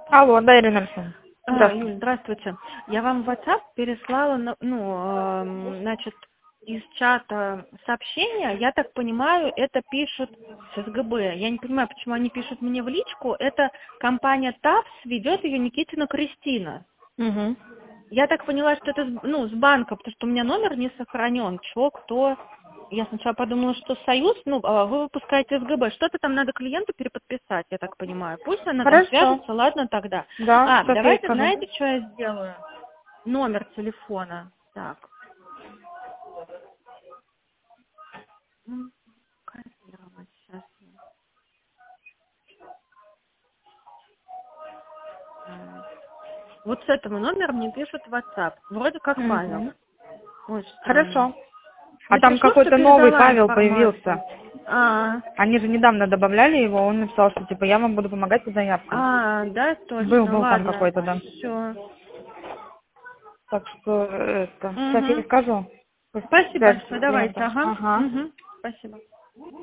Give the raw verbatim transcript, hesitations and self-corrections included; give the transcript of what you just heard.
Алло, да, Ирина Александровна. А, Здравствуйте. Юль, здравствуйте. Я вам в WhatsApp переслала, на- ну, эм, значит, из чата сообщения. Я так понимаю, это пишут с СГБ. Я не понимаю, почему они пишут мне в личку. Это компания ТАПС, ведет ее Никитина Кристина. Угу. Я так поняла, что это с- ну, с банка, потому что у меня номер не сохранен. Чего, кто? Я сначала подумала, что Союз, ну, а вы выпускаете СГБ. Что-то там надо клиенту переподписать, я так понимаю. Пусть она там Хорошо. свяжется, ладно тогда. Да, А, сейчас я ей давайте, скажу. знаете, что я сделаю? Номер телефона. Так. М, копировать сейчас. Вот с этого номера мне пишут в WhatsApp. Вроде как Павел. Угу. Очень странно. Хорошо. А там Напишу, что какой-то новый передала Павел информацию. появился. А, Они же недавно добавляли его, он написал, что типа я вам буду помогать по заявкам. а, да, Был, точно, был там ладно. какой-то, да. Все. Так что это. Сейчас я ей Угу. скажу. Пусть Спасибо свяжется большое. с Давайте, клиентом. ага. Ага. Угу. Спасибо.